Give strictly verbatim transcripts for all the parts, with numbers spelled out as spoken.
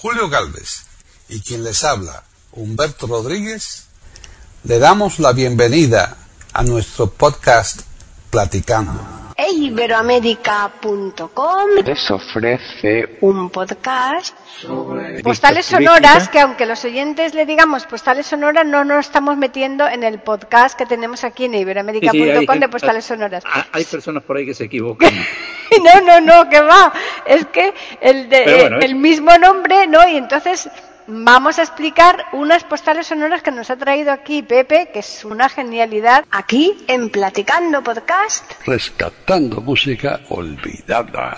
Julio Gálvez y quien les habla, Humberto Rodríguez, le damos la bienvenida a nuestro podcast Platicando. e iberoamérica punto com les ofrece un podcast sobre postales sonoras, que aunque los oyentes le digamos postales sonoras, no nos estamos metiendo en el podcast que tenemos aquí en iberoamérica punto com sí, sí, de postales sonoras. Hay personas por ahí que se equivocan. No, no, no, que va. Es que el, de, bueno, el, el mismo nombre, ¿no? Y entonces vamos a explicar unas postales sonoras que nos ha traído aquí Pepe, que es una genialidad, aquí en Platicando Podcast. Rescatando música olvidada.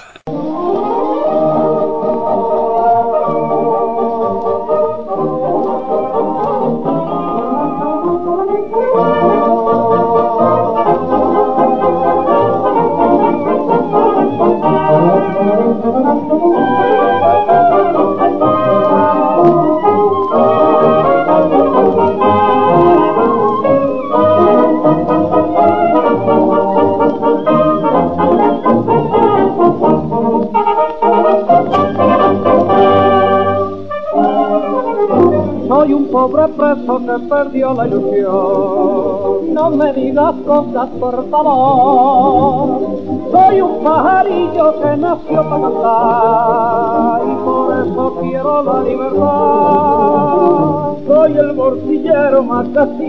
Soy un pobre preso que perdió la ilusión. No me digas cosas, por favor. Soy un pajarillo que nació para cantar y por eso quiero la libertad. Soy el bolsillero más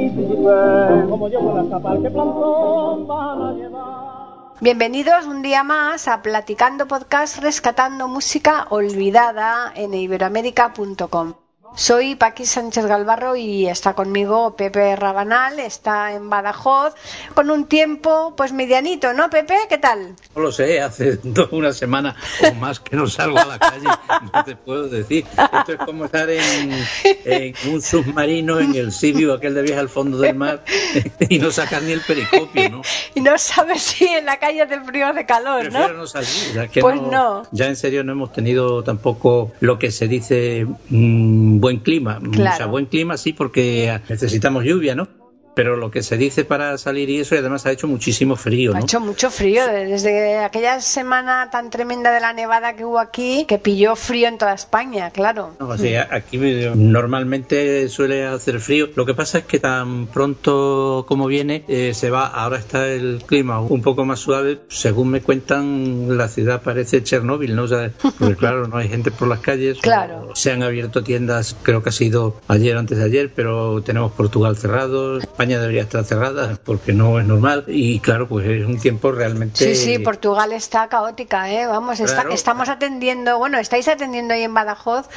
casito, como yo voy a tapar que plantón van a llevar. Bienvenidos un día más a Platicando Podcast, rescatando música olvidada en iberoamérica punto com. Soy Paqui Sánchez Galvarro y está conmigo Pepe Rabanal, está en Badajoz, con un tiempo pues medianito, ¿no, Pepe? ¿Qué tal? No lo sé, hace una semana o más que no salgo a la calle, no te puedo decir. Esto es como estar en, en un submarino en el Sibiu, aquel de viaje al fondo del mar, y no sacar ni el periscopio, ¿no? Y no sabes si en la calle hace frío o hace calor, ¿no? Prefiero no salir, ya que pues no, no. Ya en serio no hemos tenido tampoco lo que se dice mmm, buen clima. Claro. O sea, buen clima sí, porque necesitamos lluvia, ¿no? Pero lo que se dice para salir y eso, y además ha hecho muchísimo frío, ¿no? Ha hecho mucho frío, desde aquella semana tan tremenda de la nevada que hubo aquí, que pilló frío en toda España, claro. No, o sea, aquí normalmente suele hacer frío. Lo que pasa es que tan pronto como viene, eh, se va. Ahora está el clima un poco más suave. Según me cuentan, la ciudad parece Chernóbil, ¿no? O sea, porque claro, no hay gente por las calles. Claro. Se han abierto tiendas, creo que ha sido ayer o antes de ayer, pero tenemos Portugal cerrado. España debería estar cerrada porque no es normal y claro, pues es un tiempo realmente... Sí, sí, Portugal está caótica, ¿eh? Vamos, claro. está, estamos atendiendo, bueno, estáis atendiendo ahí en Badajoz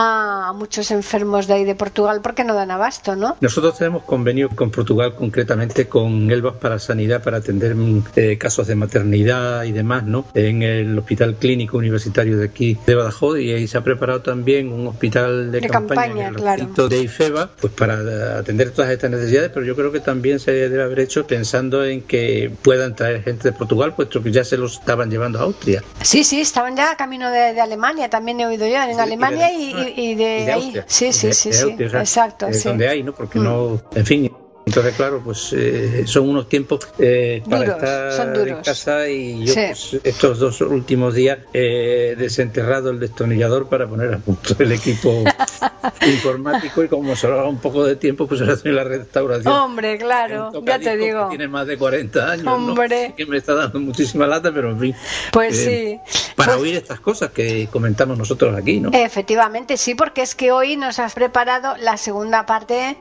a muchos enfermos de ahí de Portugal porque no dan abasto, ¿no? Nosotros tenemos convenio con Portugal, concretamente con Elvas para Sanidad, para atender eh, casos de maternidad y demás, ¿no? En el Hospital Clínico Universitario de aquí de Badajoz, y ahí se ha preparado también un hospital de, de campaña, campaña en el claro. de IFEBA, pues para atender todas estas necesidades, pero yo creo que también se debe haber hecho pensando en que puedan traer gente de Portugal, puesto que ya se los estaban llevando a Austria. Sí, sí, estaban ya a camino de, de Alemania, también he oído yo, en sí, Alemania y de, y, y de, y de ahí. Sí, sí, de, sí, de sí, Austria, o sea, exacto. Es sí. donde hay, ¿no? Porque mm. no, en fin... Entonces, claro, pues eh, son unos tiempos eh, para duros, estar son duros. en casa y yo sí. pues, estos dos últimos días he eh, desenterrado el destornillador para poner a punto el equipo informático y como solo un poco de tiempo, pues ahora estoy en la restauración. Hombre, claro, ya te digo. Tiene más de cuarenta años, Hombre. ¿no? Que me está dando muchísima lata, pero en fin. Pues eh, sí. Para pues, oír estas cosas que comentamos nosotros aquí, ¿no? Efectivamente, sí, porque es que hoy nos has preparado la segunda parte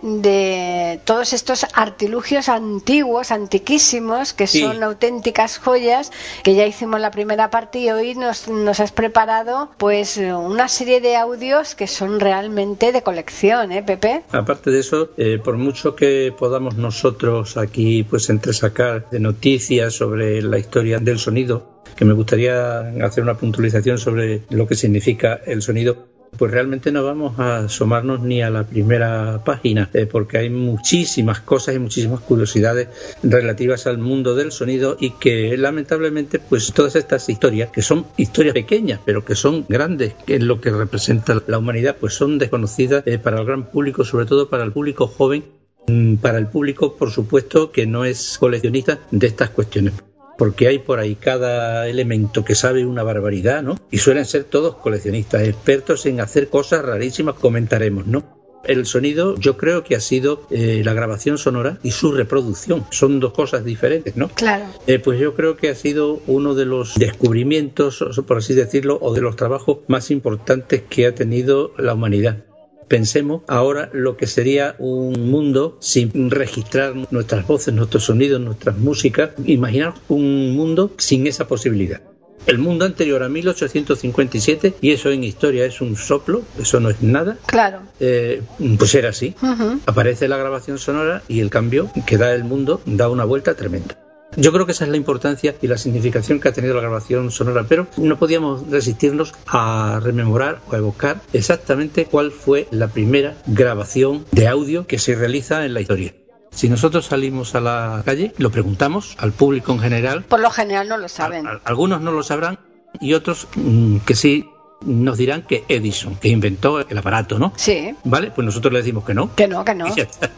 de todos estos artilugios antiguos, antiquísimos, que sí. son auténticas joyas, que ya hicimos la primera parte y hoy nos, nos has preparado pues una serie de audios que son realmente de colección, ¿eh, Pepe? Aparte de eso, eh, por mucho que podamos nosotros aquí pues entresacar de noticias sobre la historia del sonido, que me gustaría hacer una puntualización sobre lo que significa el sonido, pues realmente no vamos a asomarnos ni a la primera página, eh, porque hay muchísimas cosas y muchísimas curiosidades relativas al mundo del sonido y que lamentablemente pues todas estas historias, que son historias pequeñas pero que son grandes en lo que representa la humanidad, pues son desconocidas eh, para el gran público, sobre todo para el público joven, para el público por supuesto que no es coleccionista de estas cuestiones. porque hay por ahí cada elemento que sabe una barbaridad, ¿no? Y suelen ser todos coleccionistas, expertos en hacer cosas rarísimas, comentaremos, ¿no? El sonido, yo creo que ha sido eh, la grabación sonora y su reproducción. Son dos cosas diferentes, ¿no? Claro. Eh, pues yo creo que ha sido uno de los descubrimientos, por así decirlo, o de los trabajos más importantes que ha tenido la humanidad. Pensemos ahora lo que sería un mundo sin registrar nuestras voces, nuestros sonidos, nuestras músicas. Imaginar un mundo sin esa posibilidad. El mundo anterior a mil ochocientos cincuenta y siete, y eso en historia es un soplo, eso no es nada. Claro. Eh, pues era así. Uh-huh. Aparece la grabación sonora y el cambio que da el mundo da una vuelta tremenda. Yo creo que esa es la importancia y la significación que ha tenido la grabación sonora, pero no podíamos resistirnos a rememorar o a evocar exactamente cuál fue la primera grabación de audio que se realiza en la historia. Si nosotros salimos a la calle, lo preguntamos al público en general. Por lo general no lo saben. A, a, algunos no lo sabrán y otros mmm, que sí nos dirán que Edison, que inventó el aparato, ¿no? Sí. ¿Vale? Pues nosotros le decimos que no. Que no, que no.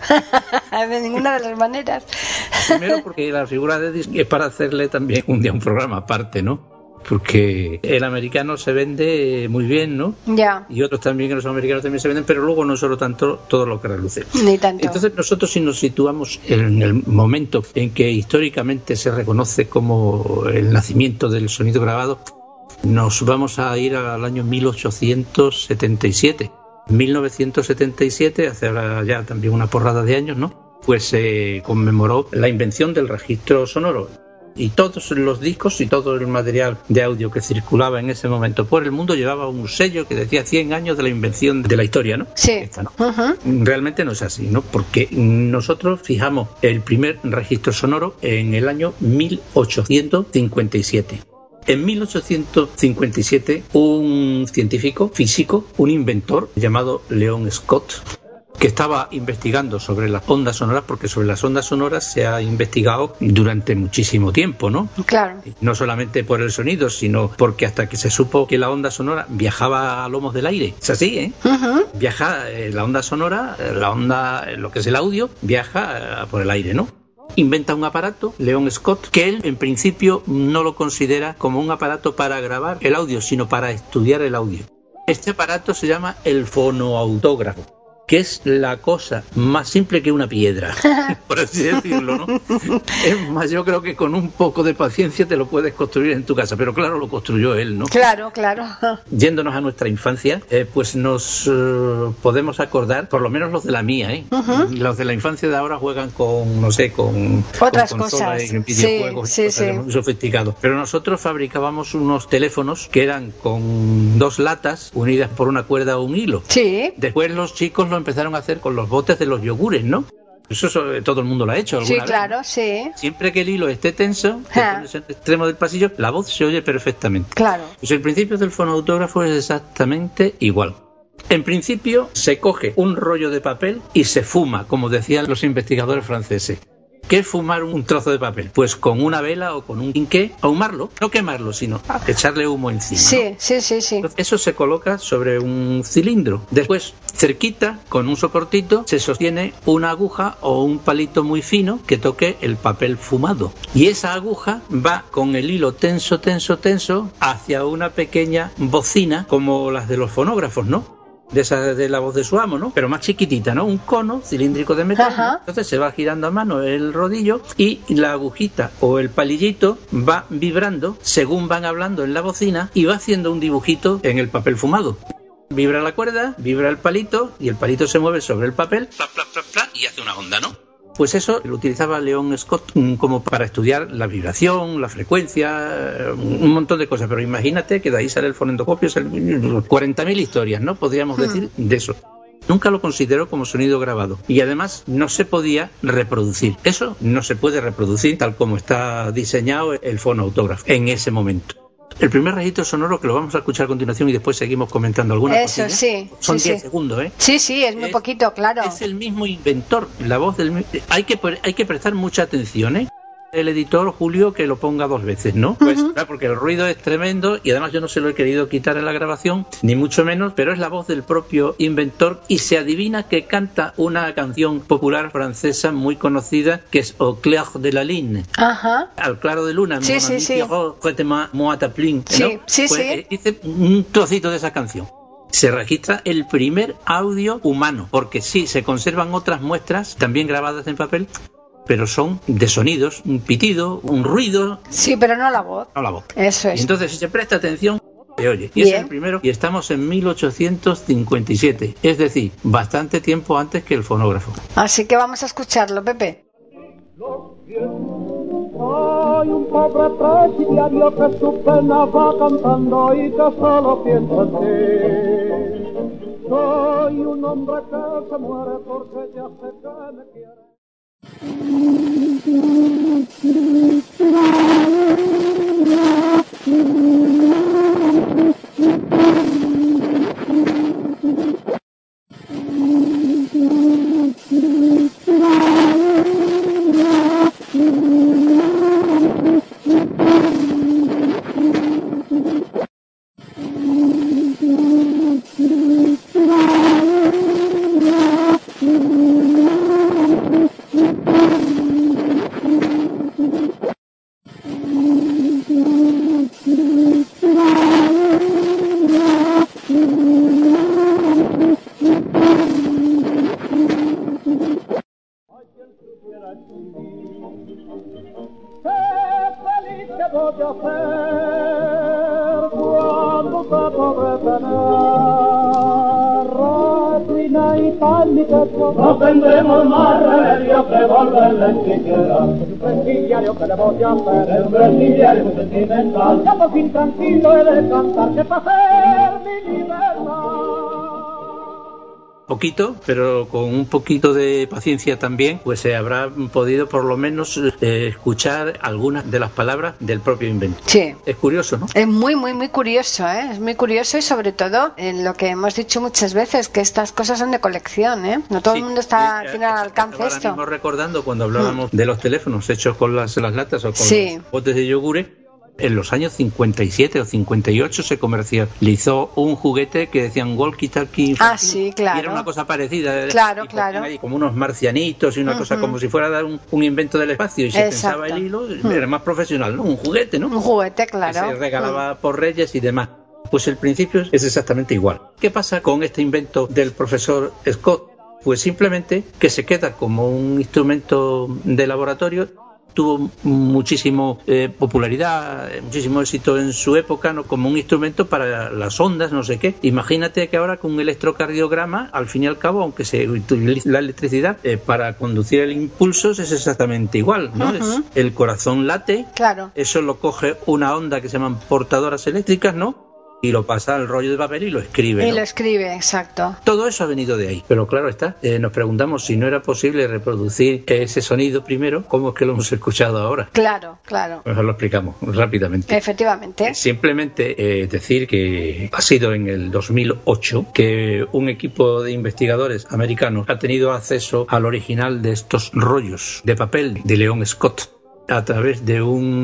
De ninguna de las maneras. Primero porque la figura de Edison es para hacerle también un día un programa aparte, ¿no? Porque el americano se vende muy bien, ¿no? Ya. Y otros también, que los americanos también se venden, pero luego no solo tanto todo lo que reluce. Ni tanto. Entonces nosotros, si nos situamos en el momento en que históricamente se reconoce como el nacimiento del sonido grabado, nos vamos a ir al año mil ochocientos setenta y siete. mil novecientos setenta y siete, hace ahora ya también una porrada de años, ¿no? Pues se eh, conmemoró la invención del registro sonoro. Y todos los discos y todo el material de audio que circulaba en ese momento por el mundo llevaba un sello que decía cien años de la invención de la historia, ¿no? Sí. Esta, ¿no? Uh-huh. Realmente no es así, ¿no? Porque nosotros fijamos el primer registro sonoro en el año mil ochocientos cincuenta y siete. En mil ochocientos cincuenta y siete, un científico físico, un inventor llamado Leon Scott, que estaba investigando sobre las ondas sonoras, porque sobre las ondas sonoras se ha investigado durante muchísimo tiempo, ¿no? Claro. No solamente por el sonido, sino porque hasta que se supo que la onda sonora viajaba a lomos del aire. Es así, ¿eh? Uh-huh. Viaja, eh, la onda sonora, la onda, lo que es el audio, viaja eh, por el aire, ¿no? Inventa un aparato, Leon Scott, que él en principio no lo considera como un aparato para grabar el audio, sino para estudiar el audio. Este aparato se llama el fonoautógrafo, que es la cosa más simple que una piedra, por así decirlo, ¿no? Es más, yo creo que con un poco de paciencia te lo puedes construir en tu casa, pero claro, lo construyó él, ¿no? Claro, claro. Yéndonos a nuestra infancia, eh, pues nos uh, podemos acordar, por lo menos los de la mía, ¿eh? Uh-huh. Los de la infancia de ahora juegan con, no sé, con otras con cosas, y videojuegos, sí, sí, sí. Muy sofisticados. Pero nosotros fabricábamos unos teléfonos que eran con dos latas unidas por una cuerda o un hilo. Sí. Después los chicos lo empezaron a hacer con los botes de los yogures, ¿no? Eso, eso todo el mundo lo ha hecho alguna sí, vez. Claro, sí. Siempre que el hilo esté tenso, te pones en el extremo del pasillo, la voz se oye perfectamente. Claro. Pues el principio del fonoautógrafo es exactamente igual. En principio se coge un rollo de papel y se fuma, como decían los investigadores franceses. ¿Qué es fumar un trozo de papel? Pues con una vela o con un quinqué, ahumarlo, no quemarlo, sino echarle humo encima. Sí, ¿no? sí, sí, sí. Entonces, eso se coloca sobre un cilindro. Después, cerquita, con un soportito, se sostiene una aguja o un palito muy fino que toque el papel fumado. Y esa aguja va con el hilo tenso, tenso, tenso hacia una pequeña bocina como las de los fonógrafos, ¿no? De esa de la voz de su amo, ¿no? Pero más chiquitita, ¿no? Un cono cilíndrico de metal. Ajá. Entonces se va girando a mano el rodillo y la agujita o el palillito va vibrando según van hablando en la bocina y va haciendo un dibujito en el papel fumado. Vibra la cuerda, vibra el palito y el palito se mueve sobre el papel, pla, pla, pla, pla, y hace una onda, ¿no? Pues eso lo utilizaba Leon Scott como para estudiar la vibración, la frecuencia, un montón de cosas. Pero imagínate que de ahí sale el fonendoscopio, cuarenta mil historias, ¿no? Podríamos decir de eso. Nunca lo consideró como sonido grabado. Y además no se podía reproducir. Eso no se puede reproducir tal como está diseñado el fonoautógrafo en ese momento. El primer registro sonoro, que lo vamos a escuchar a continuación y después seguimos comentando alguna Eso, cosilla, sí. son sí, diez sí. segundos, ¿eh? Sí, sí, es muy es, poquito, claro. Es el mismo inventor, la voz del... Hay que, hay que prestar mucha atención, ¿eh? el editor Julio que lo ponga dos veces, ¿no? Pues uh-huh. claro, porque el ruido es tremendo y además yo no se lo he querido quitar en la grabación, ni mucho menos, pero es la voz del propio inventor y se adivina que canta una canción popular francesa muy conocida que es Au clair de la lune. Ajá. Al claro de luna. Sí, sí, sí. Moi ta plume, sí, ¿no? sí, pues, sí. Eh, dice un trocito de esa canción. Se registra el primer audio humano, porque sí, se conservan otras muestras también grabadas en papel, pero son de sonidos, un pitido, un ruido. Sí, pero no la voz. No la voz. Eso es. Y entonces, si se presta atención, se oye. Y ese es el primero, y estamos en mil ochocientos cincuenta y siete, es decir, bastante tiempo antes que el fonógrafo. Así que vamos a escucharlo, Pepe. Soy un pobre presidiario que su pena va cantando y que solo piensa en ti. Soy un hombre que se muere porque ya sé que me quiere. No tendremos más remedio que volverle siquiera. Un presidiario que le voy a hacer, es un presidiario sentimental. Ya por fin tranquilo he de cantar, que para hacer mi libertad. Poquito, pero con un poquito de paciencia también, pues se habrá podido por lo menos eh, escuchar algunas de las palabras del propio inventor. Sí. Es curioso, ¿no? Es muy, muy, muy curioso, ¿eh? Es muy curioso y sobre todo en lo que hemos dicho muchas veces, que estas cosas son de colección, ¿eh? No todo sí. el mundo está eh, tiene al alcance ahora esto. Ahora mismo recordando cuando hablábamos mm. de los teléfonos hechos con las, las latas o con sí. los botes de yogures. En los años cincuenta y siete o cincuenta y ocho se comercializó un juguete que decían walkie-talkie. Ah, sí, claro. Y era una cosa parecida. Claro, claro. Ahí como unos marcianitos y una uh-huh. cosa como si fuera dar un, un invento del espacio. Y se Exacto. pensaba el hilo, uh-huh. era más profesional, ¿no? Un juguete, ¿no? Un juguete, claro. Que se regalaba uh-huh. por Reyes y demás. Pues el principio es exactamente igual. ¿Qué pasa con este invento del profesor Scott? Pues simplemente que se queda como un instrumento de laboratorio. Tuvo muchísimo eh, popularidad, muchísimo éxito en su época, ¿no? Como un instrumento para las ondas, no sé qué. Imagínate que ahora con un electrocardiograma, al fin y al cabo, aunque se utiliza la electricidad eh, para conducir el impulso, es exactamente igual, ¿no? Uh-huh. Es, el corazón late, claro. Eso lo coge una onda que se llaman portadoras eléctricas, ¿no? Y lo pasa al rollo de papel y lo escribe. Y ¿no? lo escribe, exacto. Todo eso ha venido de ahí. Pero claro está, eh, nos preguntamos si no era posible reproducir ese sonido primero, ¿cómo es que lo hemos escuchado ahora? Claro, claro. Pues lo explicamos rápidamente. Efectivamente. Simplemente eh, decir que ha sido en el dos mil ocho que un equipo de investigadores americanos ha tenido acceso al original de estos rollos de papel de Leon Scott. A través de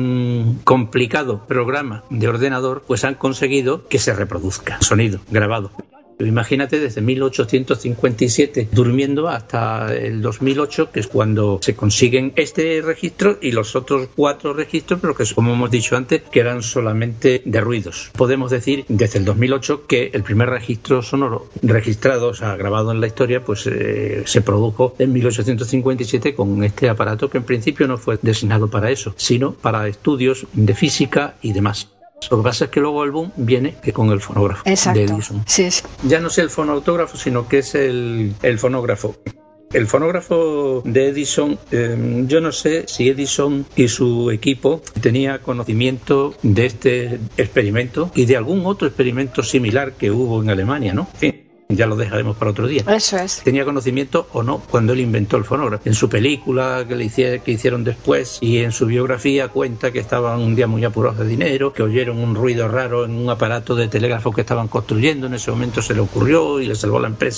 un complicado programa de ordenador, pues han conseguido que se reproduzca sonido grabado. Imagínate desde mil ochocientos cincuenta y siete durmiendo hasta el dos mil ocho, que es cuando se consiguen este registro y los otros cuatro registros, pero que, como hemos dicho antes, que eran solamente de ruidos. Podemos decir desde el dos mil ocho que el primer registro sonoro registrado, o sea, grabado en la historia, pues eh, se produjo en mil ochocientos cincuenta y siete con este aparato que en principio no fue designado para eso, sino para estudios de física y demás. Lo que pasa es que luego el boom viene que con el fonógrafo. Exacto. De Edison. Sí, sí. Ya no es el fonautógrafo, sino que es el, el fonógrafo. El fonógrafo de Edison, eh, yo no sé si Edison y su equipo tenía conocimiento de este experimento y de algún otro experimento similar que hubo en Alemania, ¿no? En fin, ya lo dejaremos para otro día. Eso es. Tenía conocimiento o no cuando él inventó el fonógrafo. En su película que, le hice, que hicieron después y en su biografía cuenta que estaban un día muy apurados de dinero, que oyeron un ruido raro en un aparato de telégrafo que estaban construyendo. En ese momento se le ocurrió y le salvó la empresa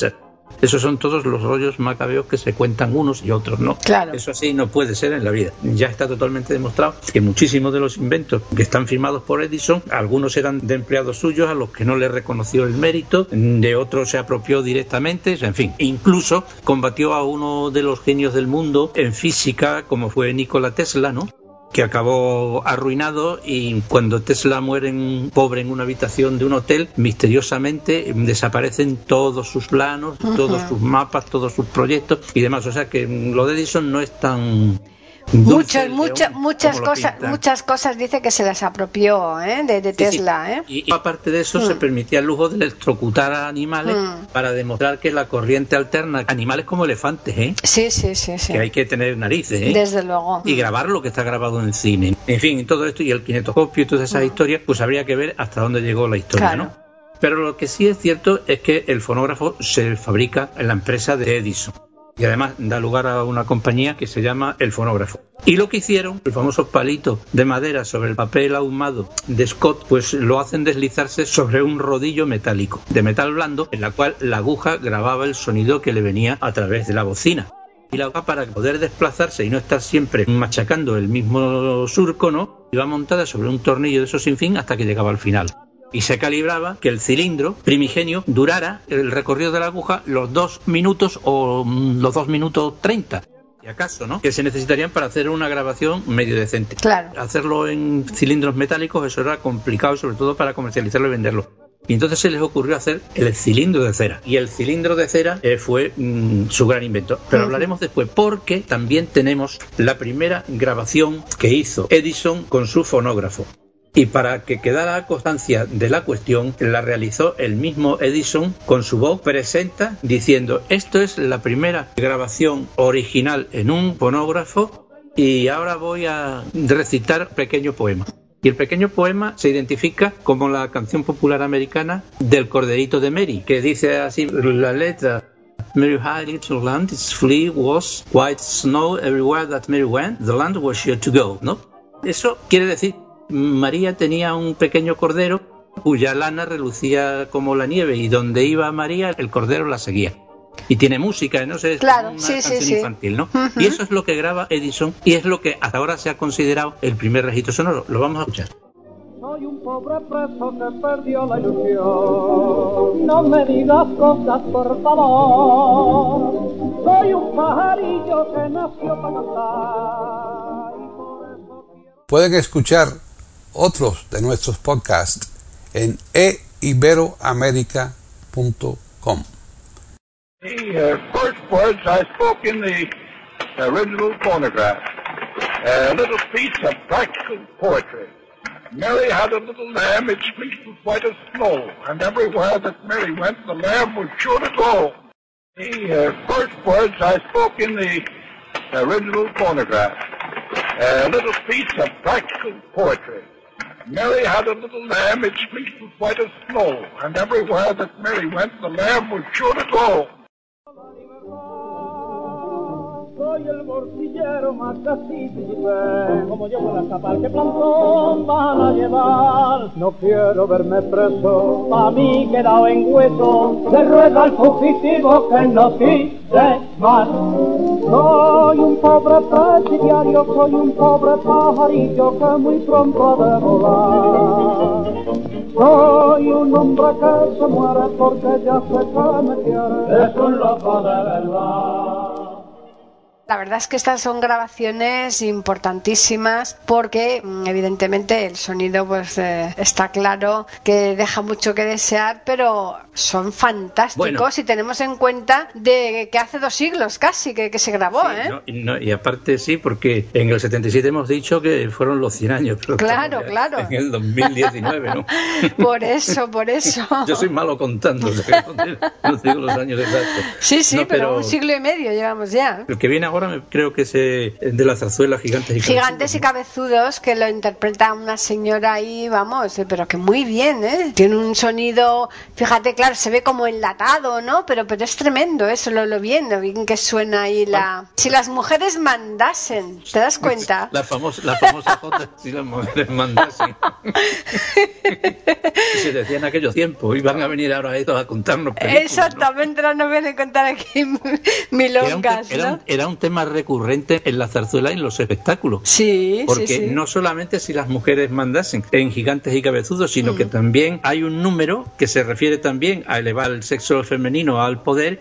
Esos son todos los rollos macabeos que se cuentan unos y otros no. Claro. Eso así no puede ser en la vida. Ya está totalmente demostrado que muchísimos de los inventos que están firmados por Edison, algunos eran de empleados suyos a los que no le reconoció el mérito, de otros se apropió directamente, en fin. Incluso combatió a uno de los genios del mundo en física, como fue Nikola Tesla, ¿no?, que acabó arruinado, y cuando Tesla muere en, pobre en una habitación de un hotel, misteriosamente desaparecen todos sus planos, uh-huh. todos sus mapas, todos sus proyectos y demás. O sea que lo de Edison no es tan... Muchas, muchas, muchas cosas, muchas cosas dice que se las apropió, ¿eh? de, de Tesla, sí, sí. ¿eh? Y, y aparte de eso mm. se permitía el lujo de electrocutar a animales mm. para demostrar que la corriente alterna, animales como elefantes, ¿eh? Sí, sí, sí, sí. Que hay que tener narices, ¿eh? Desde luego. Y grabar lo que está grabado en el cine. En fin, todo esto y el kinetoscopio y todas esas mm. historias, pues habría que ver hasta dónde llegó la historia, claro. ¿no? Pero lo que sí es cierto es que el fonógrafo se fabrica en la empresa de Edison. Y además da lugar a una compañía que se llama El Fonógrafo. Y lo que hicieron, el famoso palito de madera sobre el papel ahumado de Scott, pues lo hacen deslizarse sobre un rodillo metálico, de metal blando, en la cual la aguja grababa el sonido que le venía a través de la bocina. Y la aguja, para poder desplazarse y no estar siempre machacando el mismo surco, ¿no?, iba montada sobre un tornillo de esos sin fin hasta que llegaba al final. Y se calibraba que el cilindro primigenio durara el recorrido de la aguja los dos minutos o los dos minutos treinta, si acaso, ¿no?, que se necesitarían para hacer una grabación medio decente. Claro. Hacerlo en cilindros metálicos, eso era complicado, sobre todo para comercializarlo y venderlo. Y entonces se les ocurrió hacer el cilindro de cera. Y el cilindro de cera eh, fue mmm, su gran invento. Pero uh-huh. hablaremos después, porque también tenemos la primera grabación que hizo Edison con su fonógrafo. Y para que quedara constancia de la cuestión, la realizó el mismo Edison con su voz, presenta diciendo: esto es la primera grabación original en un fonógrafo y ahora voy a recitar un pequeño poema. Y el pequeño poema se identifica como la canción popular americana del Corderito de Mary, que dice así la letra: Mary had a little land, its flea was white snow, everywhere that Mary went, the land was sure to go, ¿no? Eso quiere decir: María tenía un pequeño cordero cuya lana relucía como la nieve, y donde iba María el cordero la seguía. Y tiene música, no sé, es claro, una sí, canción sí, infantil, sí. ¿no? Uh-huh. Y eso es lo que graba Edison, y es lo que hasta ahora se ha considerado el primer registro sonoro. Lo vamos a escuchar. Soy un pobre preso que perdió la ilusión. No me digas cosas, por favor. Soy un pajarillo que nació para cantar. Pueden escuchar otros de nuestros podcasts en e iberoamerica punto com. The uh, first words I spoke in the original phonograph, a little piece of practical poetry. Mary had a little lamb, its fleece was white as snow, and everywhere that Mary went, the lamb was sure to go. The uh, first words I spoke in the original phonograph, a little piece of practical poetry. Mary had a little lamb, its fleece was white as snow, and everywhere that Mary went, the lamb was sure to go. Soy el morcillero más castillo, como llevo la capal que plantón van a llevar. No quiero verme preso, a mí quedado en hueso, le ruega al fugitivo que no quise más. Soy un pobre presidiario, soy un pobre pajarillo que muy pronto ha de volar. Soy un hombre que se muere porque ya se que me quiere, es un loco de verdad. La verdad es que estas son grabaciones importantísimas porque evidentemente el sonido pues eh, está claro que deja mucho que desear, pero son fantásticos, bueno, si tenemos en cuenta de que hace dos siglos casi que, que se grabó, sí, ¿eh? No, y, no, y aparte sí, porque en el setenta y siete hemos dicho que fueron los cien años, pero claro, claro. En el dos mil diecinueve, ¿no? Por eso, por eso. Yo soy malo contando, o sea, no digo los años exactos. Sí, sí, no, pero, pero un siglo y medio llevamos ya. El que viene ahora ahora me, creo que es eh, de la zarzuela Gigantes y Cabezudos. Gigantes y Cabezudos, que lo interpreta una señora ahí, vamos, eh, pero que muy bien, ¿eh? Tiene un sonido, fíjate, claro, se ve como enlatado, ¿no? Pero pero es tremendo, eso, lo, lo bien, lo bien que suena ahí la... Si las mujeres mandasen, ¿te das cuenta? La famosa, la famosa Jota, si las mujeres mandasen. Se decía en aquellos tiempos, iban a venir ahora estos a contarnos películas, exactamente, ¿no? No vienen a contar aquí milongas, era un, ¿no? era, era un tema recurrente en la zarzuela y en los espectáculos. Sí, porque sí, sí. no solamente si las mujeres mandasen en Gigantes y Cabezudos, sino mm. que también hay un número que se refiere también a elevar el sexo femenino al poder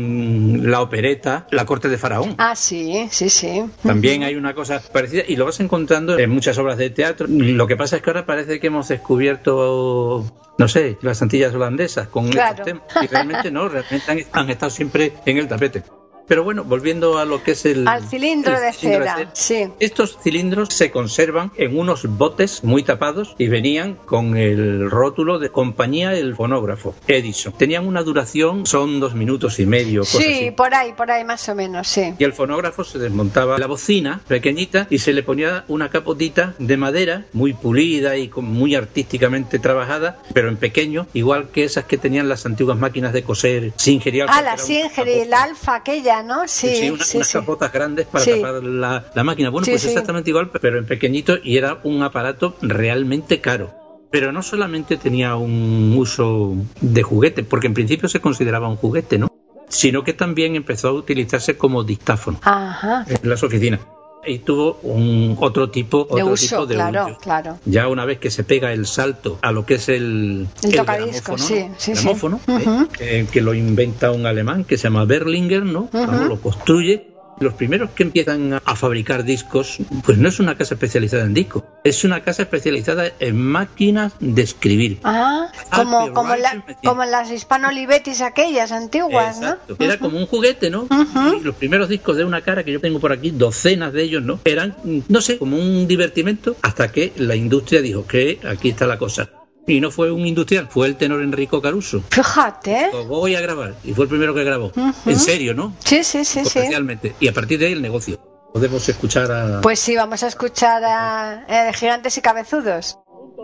en la opereta La Corte de Faraón. Ah, sí, sí, sí. También hay una cosa parecida y lo vas encontrando en muchas obras de teatro. Lo que pasa es que ahora parece que hemos descubierto, no sé, las Antillas holandesas con claro. estos temas. Y realmente no, realmente han, han estado siempre en el tapete. Pero bueno, volviendo a lo que es el... Al cilindro, el de, cilindro cera, de cera, sí. Estos cilindros se conservan en unos botes muy tapados y venían con el rótulo de compañía El Fonógrafo, Edison. Tenían una duración, son dos minutos y medio, cosas sí, así. por ahí, por ahí más o menos, sí. Y el fonógrafo se desmontaba la bocina pequeñita y se le ponía una capotita de madera muy pulida y muy artísticamente trabajada, pero en pequeño, igual que esas que tenían las antiguas máquinas de coser Singer y Alfa. Ah, la Singer y la Alfa, aquella, ¿no? Sí, sí, una, sí, unas sí. capotas grandes para sí. tapar la, la máquina. Bueno, sí, pues sí. exactamente igual, pero en pequeñito, y era un aparato realmente caro. Pero no solamente tenía un uso de juguete, porque en principio se consideraba un juguete, ¿no? Sino que también empezó a utilizarse como dictáfono Ajá. en las oficinas. Y tuvo un otro tipo, otro de uso, tipo de claro, uso. claro. Ya una vez que se pega el salto a lo que es el, el, el tocadiscos, sí, sí, gramófono, sí. ¿eh? Uh-huh. eh, que lo inventa un alemán que se llama Berlinger, ¿no? Uh-huh. Vamos, lo construye. Los primeros que empiezan a fabricar discos, pues no es una casa especializada en discos, es una casa especializada en máquinas de escribir. Ah, como, como, la, como las Hispano-Olivetis aquellas antiguas, exacto. ¿no? Era uh-huh. como un juguete, ¿no? Uh-huh. Y los primeros discos de una cara, que yo tengo por aquí, docenas de ellos, ¿no? Eran, no sé, como un divertimento, hasta que la industria dijo que aquí está la cosa. Y no fue un industrial, fue el tenor Enrico Caruso. Fíjate. Lo voy a grabar. Y fue el primero que grabó. Uh-huh. En serio, ¿no? Sí, sí, sí. Comercialmente. Sí. Y a partir de ahí el negocio. Podemos escuchar a... Pues sí, vamos a escuchar a, a Gigantes y Cabezudos.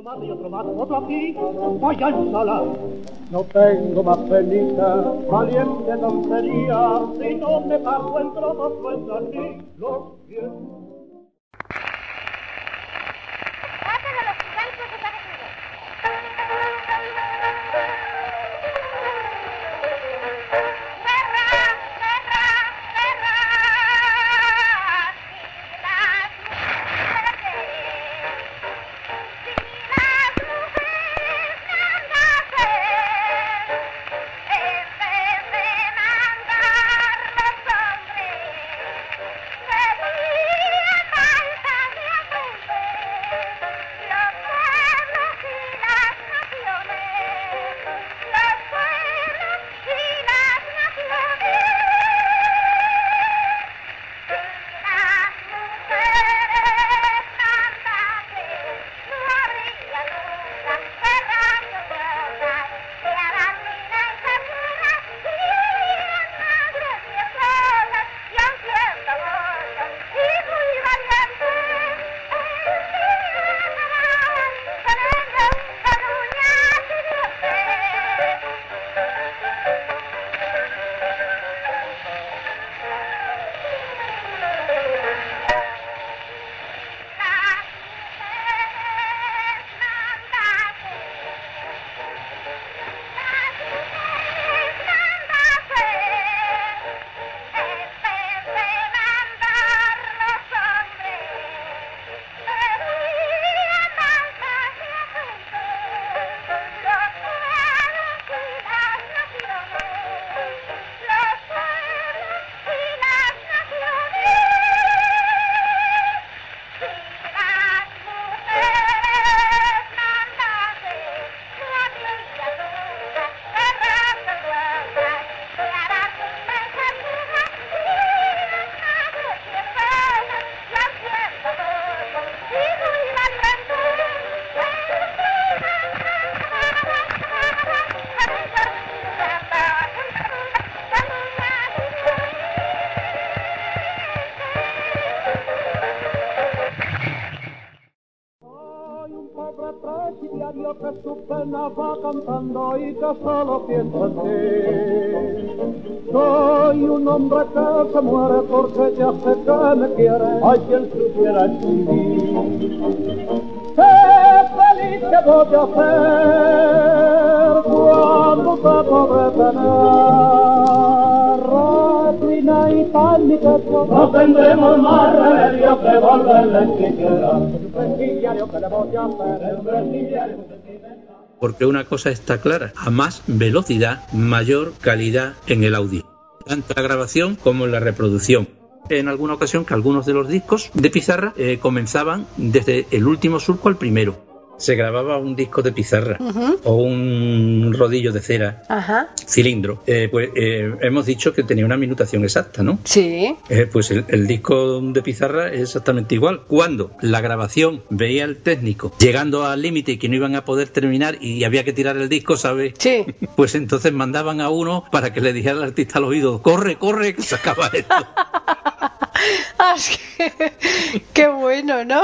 No tengo más penita, valiente tontería, si no me paso en trozos, pues así los pies. Thank you. que su pena va cantando y que solo piensa en ti. Soy un hombre que se muere porque ya sé que me quiere. Ay, quien supiera en mí. ¡Qué feliz que voy a ser cuando te podré tener! Reina y tal mi techo, no tendremos más remedio que volverle siquiera. Un prestigiario que le voy a hacer, un prestigiario que Porque una cosa está clara, a más velocidad, mayor calidad en el audio, tanto en la grabación como en la reproducción. En alguna ocasión que algunos de los discos de pizarra eh, comenzaban desde el último surco al primero. Se grababa un disco de pizarra uh-huh. o un rodillo de cera, uh-huh. cilindro. Eh, pues eh, hemos dicho que tenía una minutación exacta, ¿no? Sí. Eh, pues el, el disco de pizarra es exactamente igual. Cuando la grabación veía al técnico llegando al límite y que no iban a poder terminar y había que tirar el disco, ¿sabes? Sí. Pues entonces mandaban a uno para que le dijera al artista al oído, corre, corre, que se acaba esto. Qué bueno, ¿no?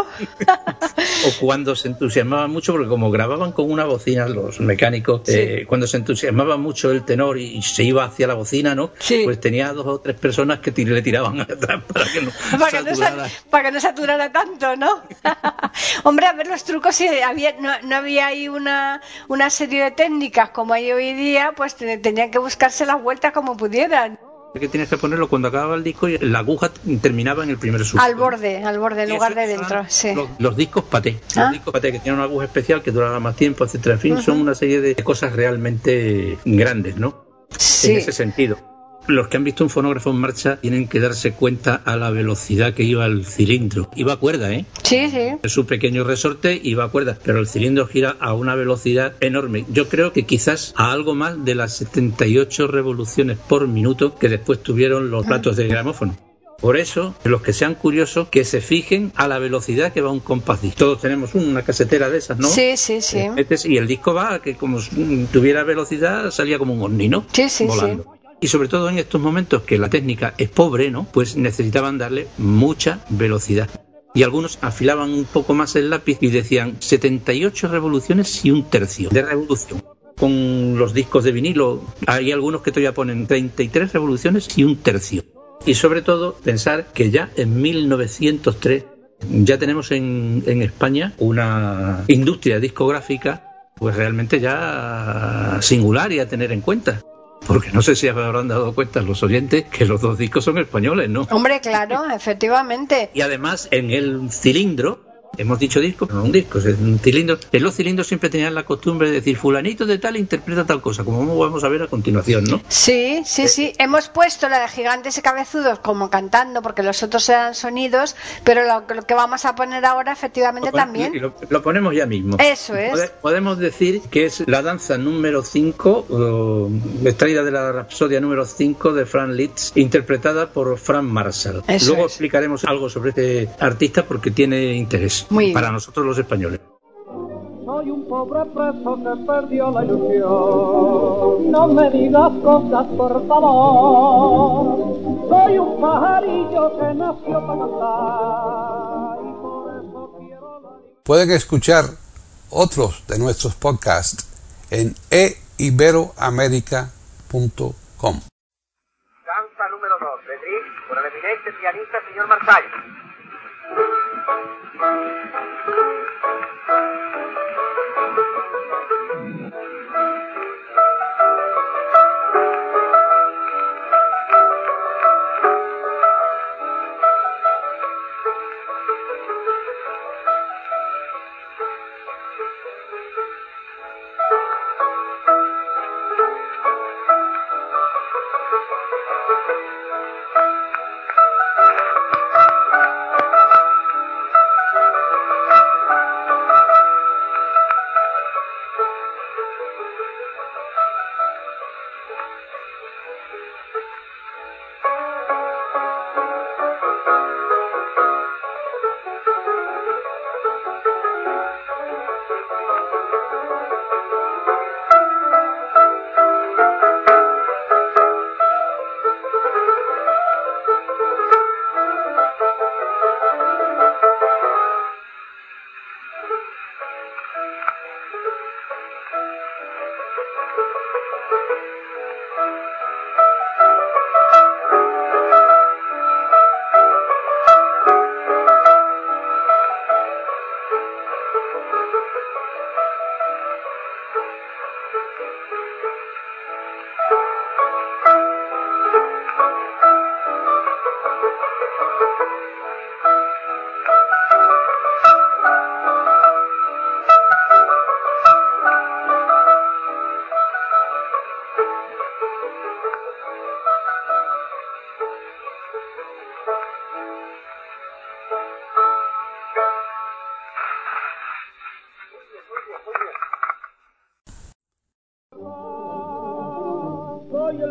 O cuando se entusiasmaban mucho, porque como grababan con una bocina los mecánicos, sí. eh, cuando se entusiasmaba mucho el tenor y, y se iba hacia la bocina, ¿no? Sí. Pues tenía dos o tres personas que tir- le tiraban atrás para que no para que saturara. No sa- para que no saturara tanto, ¿no? Hombre, a ver los trucos, si había, no, no había ahí una, una serie de técnicas como hay hoy día, pues te, tenían que buscarse las vueltas como pudieran. Que tienes que ponerlo cuando acababa el disco y la aguja terminaba en el primer surco. Al borde, al borde, en lugar de dentro, sí. Los, los discos paté, ¿Ah? los discos paté que tienen una aguja especial que duraba más tiempo, etcétera. En fin, uh-huh. son una serie de cosas realmente grandes, ¿no? Sí. En ese sentido. Los que han visto un fonógrafo en marcha tienen que darse cuenta a la velocidad que iba el cilindro. Iba a cuerda, ¿eh? Sí, sí. Es un pequeño resorte, iba a cuerda, pero el cilindro gira a una velocidad enorme. Yo creo que quizás a algo más de las setenta y ocho revoluciones por minuto que después tuvieron los platos de gramófono. Por eso, los que sean curiosos, que se fijen a la velocidad que va un compás disc. Todos tenemos una casetera de esas, ¿no? Sí, sí, sí. Y el disco va, que como tuviera velocidad, salía como un ovni, ¿no? Sí, sí, volando. Sí. Y sobre todo en estos momentos que la técnica es pobre, ¿no? Pues necesitaban darle mucha velocidad. Y algunos afilaban un poco más el lápiz y decían setenta y ocho revoluciones y un tercio de revolución. Con los discos de vinilo hay algunos que todavía ponen treinta y tres revoluciones y un tercio. Y sobre todo pensar que ya en mil novecientos tres ya tenemos en, en España una industria discográfica pues realmente ya singular y a tener en cuenta. Porque no sé si habrán dado cuenta los oyentes que los dos discos son españoles, ¿no? Hombre, claro, efectivamente. Y además en el cilindro, hemos dicho disco, pero no un disco, es un cilindro. En los cilindros siempre tenían la costumbre de decir fulanito de tal interpreta tal cosa, como vamos a ver a continuación, ¿no? Sí, sí, eh, sí. Hemos puesto la de Gigantes y Cabezudos como cantando, porque los otros eran sonidos, pero lo, lo que vamos a poner ahora efectivamente lo pon- también. Lo, lo ponemos ya mismo. Eso es. Pode- podemos decir que es la danza número cinco, uh, extraída de la Rapsodia número cinco de Franz Liszt, interpretada por Frank Marshall. Eso Luego es. explicaremos algo sobre este artista porque tiene interés. Muy para bien. nosotros los españoles. Soy un pobre preso que perdió la ilusión. No me digas cosas, por favor. Soy un pajarillo que nació para cantar y por eso quiero la... Pueden escuchar otros de nuestros podcasts en e iberoamerica punto com. Danza número dos, de Grieg, por el eminente pianista señor Marsall.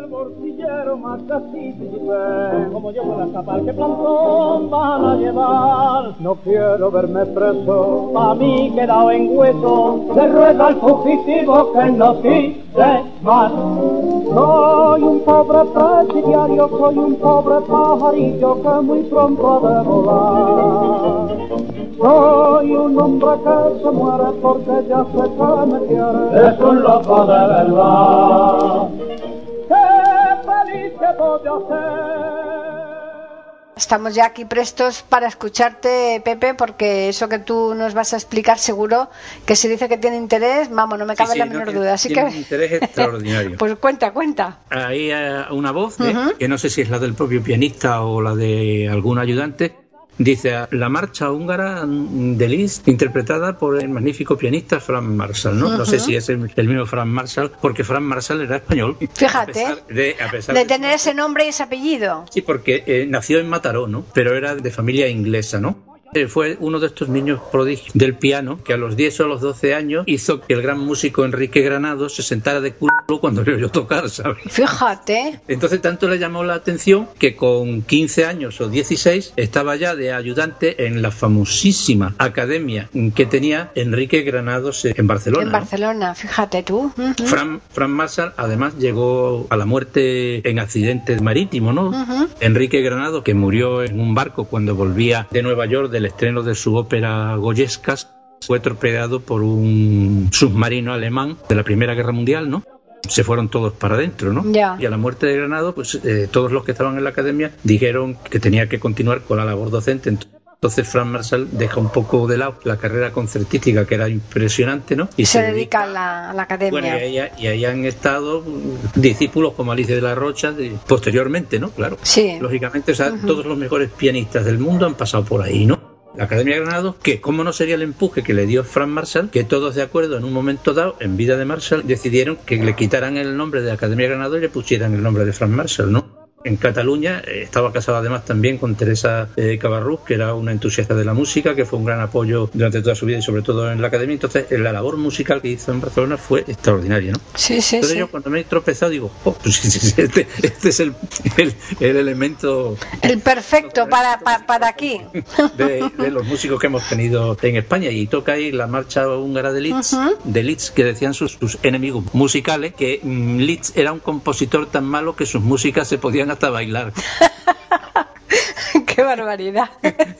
el bolsillero más así dice, como yo pueda escapar, ¿qué plantón van a llevar? No quiero verme preso, pa' mí quedado en hueso, le ruego al fugitivo que no quise más. Soy un pobre presidiario, soy un pobre pajarillo que muy pronto ha de volar. Soy un hombre que se muere porque ya se que me quiere, es un loco de verdad. ¡Qué feliz que voy a ser! Estamos ya aquí prestos para escucharte, Pepe, porque eso que tú nos vas a explicar seguro que si dice que tiene interés, vamos, no me cabe sí, sí, la no, menor tiene, duda. Así tiene que un interés extraordinario. Pues cuenta, cuenta. Hay una voz, ¿eh? Uh-huh. que no sé si es la del propio pianista o la de algún ayudante. Dice, la marcha húngara de Liszt, interpretada por el magnífico pianista Franz Marschall, ¿no? Uh-huh. No sé si es el, el mismo Franz Marschall, porque Franz Marschall era español. Fíjate, a pesar de, a pesar de de tener ese nombre y ese apellido. Sí, porque eh, nació en Mataró, ¿no? Pero era de familia inglesa, ¿no? Eh, fue uno de estos niños prodigios del piano que a los diez o a los doce años hizo que el gran músico Enrique Granados se sentara de culo cuando le oyó tocar, ¿sabes? Fíjate. Entonces tanto le llamó la atención que con quince años o dieciséis estaba ya de ayudante en la famosísima academia que tenía Enrique Granados en Barcelona. En Barcelona, ¿no? Fíjate tú. Uh-huh. Franz Fran Marschall además llegó a la muerte en accidente marítimo, ¿no? Uh-huh. Enrique Granados, que murió en un barco cuando volvía de Nueva York del estreno de su ópera Goyescas, fue torpedeado por un submarino alemán de la Primera Guerra Mundial, ¿no? Se fueron todos para adentro, ¿no? Yeah. Y a la muerte de Granados, pues eh, todos los que estaban en la academia dijeron que tenía que continuar con la labor docente. Entonces Franz Marschall deja un poco de lado la carrera concertística, que era impresionante, ¿no? Y se, se dedica a la, a la academia. Bueno, y ahí, y ahí han estado discípulos como Alicia de la Rocha, de, posteriormente, ¿no? Claro. Sí. Lógicamente, o sea, uh-huh. todos los mejores pianistas del mundo han pasado por ahí, ¿no? La Academia de Granados, que cómo no sería el empuje que le dio Franz Marschall, que todos de acuerdo en un momento dado, en vida de Marschall, decidieron que le quitaran el nombre de Academia de Granados y le pusieran el nombre de Franz Marschall, ¿no? En Cataluña eh, estaba casado además también con Teresa eh, Cabarrús, que era una entusiasta de la música, que fue un gran apoyo durante toda su vida y sobre todo en la academia. Entonces eh, la labor musical que hizo en Barcelona fue extraordinaria, ¿no? Sí, sí, Entonces sí. yo cuando me he tropezado digo, oh, pues este, este es el, el, el elemento... El perfecto para, para, para aquí. De, de los músicos que hemos tenido en España. Y toca ahí la marcha húngara de Liszt, uh-huh. de Liszt, que decían sus, sus enemigos musicales, que um, Liszt era un compositor tan malo que sus músicas se podían hasta bailar. ¡Qué barbaridad!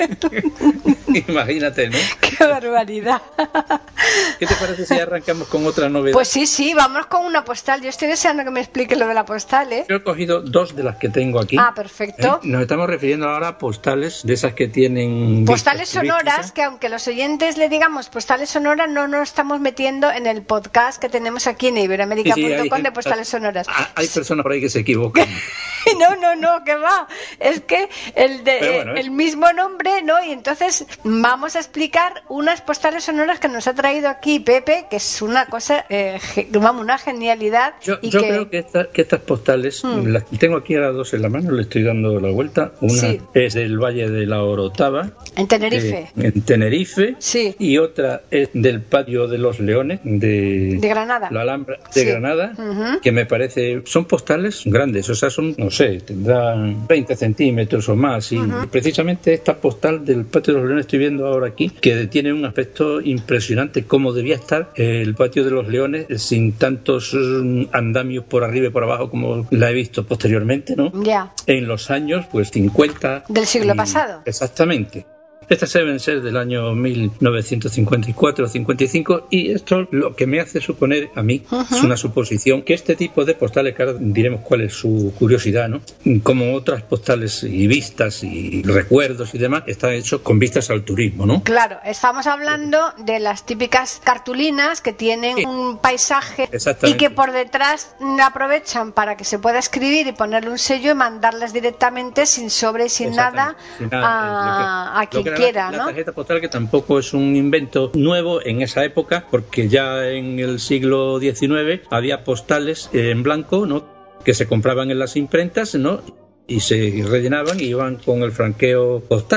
Imagínate, ¿no? ¡Qué barbaridad! ¿Qué te parece si arrancamos con otra novedad? Pues sí, sí, vamos con una postal. Yo estoy deseando que me expliques lo de la postal, ¿eh? Yo he cogido dos de las que tengo aquí. Ah, perfecto. ¿Eh? Nos estamos refiriendo ahora a postales de esas que tienen... Postales sonoras, que aunque los oyentes le digamos postales sonoras, no nos estamos metiendo en el podcast que tenemos aquí en iberoamérica punto com sí, sí, de postales sonoras. Hay personas por ahí que se equivocan. No, no, no, que va. Es que el, de, bueno, el mismo nombre, ¿no? Y entonces vamos a explicar unas postales sonoras que nos ha traído aquí Pepe, que es una cosa, eh, vamos, una genialidad. Yo, y yo que... creo que, esta, que estas postales, mm. las tengo aquí a las dos en la mano, le estoy dando la vuelta. Una sí. es del Valle de la Orotava. En Tenerife. Eh, en Tenerife. Sí. Y otra es del Patio de los Leones, de, de Granada. La Alhambra de sí. Granada, uh-huh. que me parece, son postales grandes, o sea, son, no sé, tendrán veinte centímetros o más. Y uh-huh. precisamente esta postal del Patio de los Leones estoy viendo ahora aquí, que tiene un aspecto impresionante, como debía estar el Patio de los Leones sin tantos andamios por arriba y por abajo como la he visto posteriormente, ¿no? Ya. Yeah. En los años, pues, cincuenta. Del siglo y, pasado. Exactamente. Estas deben ser del año mil novecientos cincuenta y cuatro o cincuenta y cinco, y esto lo que me hace suponer a mí, uh-huh. es una suposición, que este tipo de postales, que ahora diremos cuál es su curiosidad, ¿no? Como otras postales y vistas y recuerdos y demás, están hechos con vistas al turismo, ¿no? Claro, estamos hablando de las típicas cartulinas que tienen sí. un paisaje y que por detrás aprovechan para que se pueda escribir y ponerle un sello y mandarlas directamente sin sobre y sin nada, sin nada a, a quien quiera, la, ¿no? La tarjeta postal, que tampoco es un invento nuevo en esa época, porque ya en el siglo diecinueve había postales en blanco, ¿no?, que se compraban en las imprentas, ¿no?, y se rellenaban y iban con el franqueo postal.